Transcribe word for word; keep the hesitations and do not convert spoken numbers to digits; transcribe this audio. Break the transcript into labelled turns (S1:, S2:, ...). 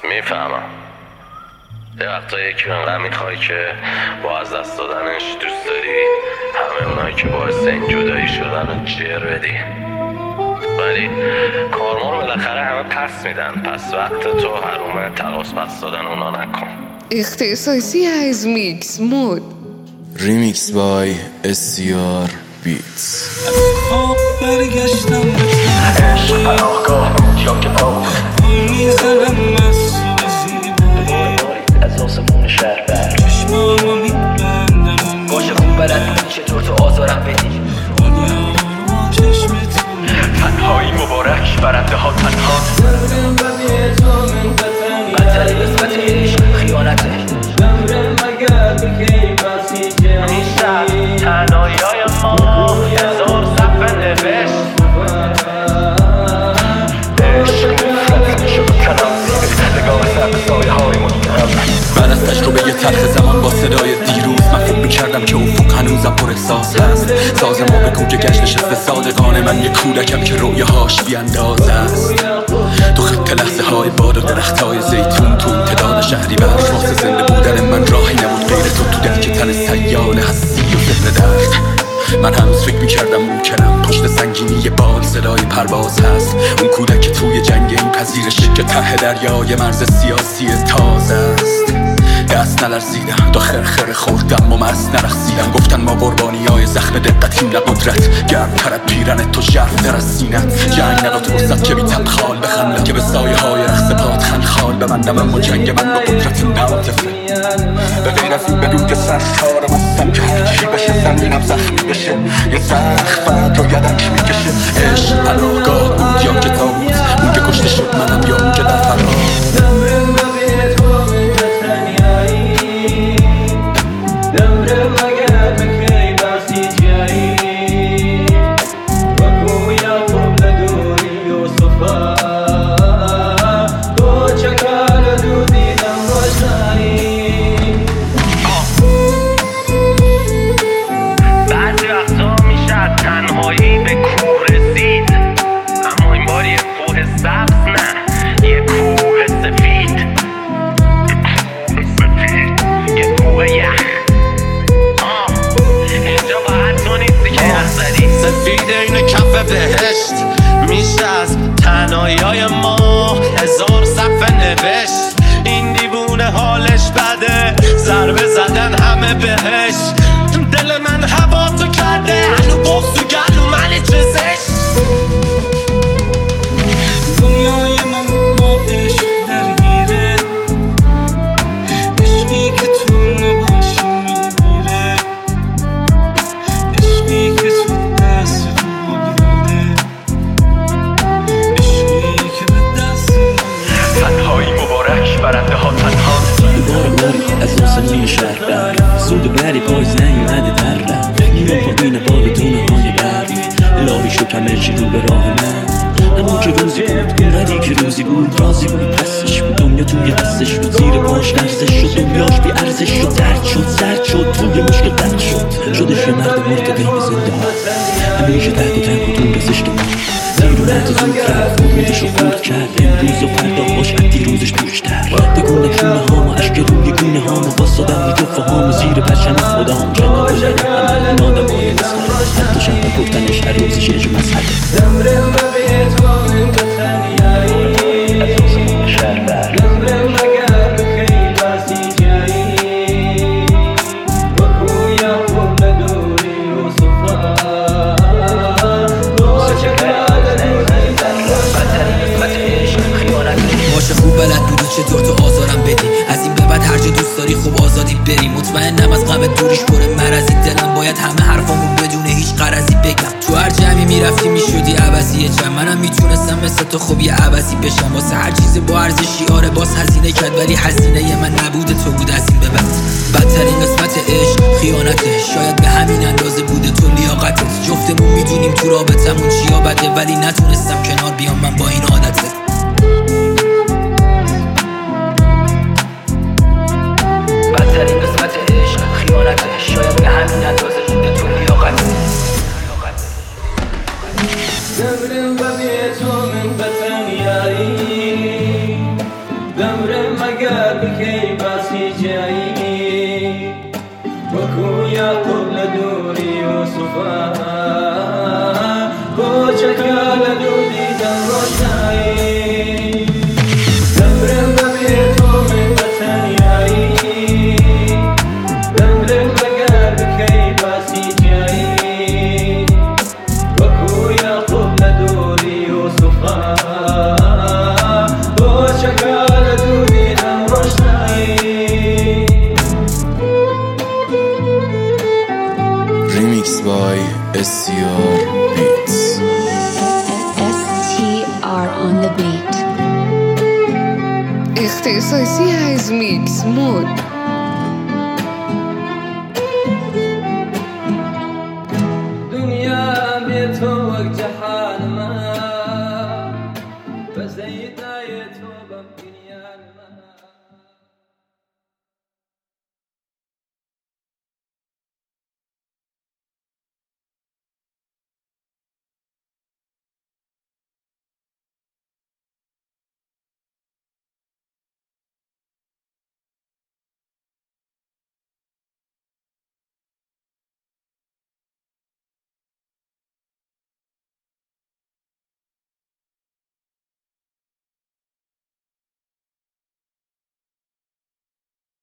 S1: میفهمم یه وقتا یکی انقدر میخوای که با از دست دادنش دوست داری همه اونایی که باعث این جدایی شدن رو جر بدی، ولی کارما رو بالاخره همه پس میدن. پس وقت تو حرومه تقاس پس دادن اونا نکن.
S2: اختصاصی از میکس مود
S3: ریمیکس بای اسیار بیتس.
S4: خواب برگشتم
S1: عشق پناهگاه یا که پاک
S4: میزنم مسئول زیبایی
S1: از آسمون شهر بر
S4: چشمامو میبندم
S1: باشه خوب بلد بودی چطور تو آزارم بدی.
S4: دنیا چشمت
S1: تنهایی مبارک برنده ها تنها
S4: دمرم و بیتامم
S1: بدتری قسمت عشق خیانته
S4: دمرم مگر بکی بسی جایی
S1: نیستم تنهایی های ما هزار صفحه نوشت عشق نفرت میشه بکنم زیر نگاه سر سایه های مستقم.
S5: بعد از تجربه یه تلخ زمان با صدای دیروز من فکر میکردم که افق هنوزم پر احساس هست. ساز ما به کوچه گشت نشسته صادقانه، من یه کودکم که رویاهاش بیانداز است. تو خط لحظه های باد و درخت های زیتون تو امتداد شهری بر واسه زنده بودن من راهی نبود غیر تو تو درک تن سیال هستی و ذهن درد. من هنوز فکر میکردم ممکنم پشت سنگینی بال صدای پرواز هست. اون کودک توی جنگ این پذیرشه که ته دریای مرز سیاسی تازه است. دست نلرزیدم تا خرخره خوردم و مست نرخصیدم. گفتن ما قربانی های زخم دقتیم نه قدرت. گرم ترد پیرن تو ژرف در از سینت. جنگ نداد فرصت که بی تبخال بخندم که به سایه های رقص پات خال ببندم. اما جنگ من با قدرت نامتفه به غیر از این بدون که سرشارم هستم که هرچی بشه زمینم زخمی بشه. یه سخت فرد رو یدک میکشه. عشق پناهگاه بود یا که تابوت، اون که کشته شد منم یا اون که در فراز.
S4: دمرم و بیتامم بتنیایی دمرم مگر بکی بسی جایی و گویا قبل دوری یوسفا تو چکار دو دیدم روشنایی.
S1: بعضی وقتا میشه تنهایی به کوه رسید، اما این بار یه کوه سبز نه، یه کوه سفید. یه کوه یخ. آه اینجا باید تو نیستی که یخ زدی. سفید این کف بهشت میشه از تنهایی های ما هزار صفحه نوشت. این دیوونه حالش بده ضربه زدن همه بهش. دل من هوا تو کرده هنو بغض تو گلو من چزش.
S4: دنیای من با عشق درگیره، عشقی که تو نباشی میمیره، عشقی که تو دست تو بوده، عشقی که به دست
S1: تنهایی مبارک برنده ها تنها.
S6: بار باری از آسمون شهر بر زود بری پایز نیومده در رفت. میرم پایین بال دونه های برف الهی شکم ارچی رو به راه من. اما که روزی بود اونقدی که روزی بود رازی بود پسش بود. دنیا توی دستش بود زیر پاش لرزش شد. دنیاش بی ارزش شد درد شد زرد شد توی مشکل درد شد. شدش یه مرد مرد قیم زنده ها همیشه تحت و تنها دور از اجتماع. زیر اومد و زود رفت امیدش رو خورد کرد. امروز و فردا باش دیروزش دوشتر بگونه کونه هامو عشق روی گونه هامو باستادم رو جفه هامو زیر پرچم خودم. کنار بزنیم همه این آدم های مسخره حتی شب گفتنش هر روزش یه جو مسخره.
S4: دمرم و بیتامم بتنیایی
S1: از آسمون شهر بر
S4: دمرم مگر بکی بسی جایی و گویا قبل دوری یوسفا تو چکار دو دیدم
S1: بدترین قسمت عشق خیانته.
S7: باشه خوب بلد بودی چطور تو آزارم بدی. از این به بعد هر جا دوست داری خوب آزادی بری. مطمئنم از غم دوریش پر مرضی. دلم باید همه حرفامو بدون هیچ غرضی بگم. تو هر جمعی میرفتی میشدی عوضی چند. منم میتونستم مثل تو خوب یه عوضی بشم. واسه هر چیز با ارزشی آره باز هزینه کرد، ولی هزینه من نبوده تو بود از این به بعد. بدترین قسمت عشق خیانته. شاید به همین اندازه بوده تو لیاقتت. جفتمون میدونیم تو رابطمون چیا بده، ولی نتونستم کنار بیام من با این عادته.
S1: بدترین قسمت عشق خیانته. شاید به همین اندازه بوده تو لیاقتت.
S4: دمرم و بیتامم بتنیایی دمرم
S8: the beat.
S2: اختصاصی از میکس مود.
S4: دنیا بی تو وقت جهان ما بس دیتا تو بم دنیا ما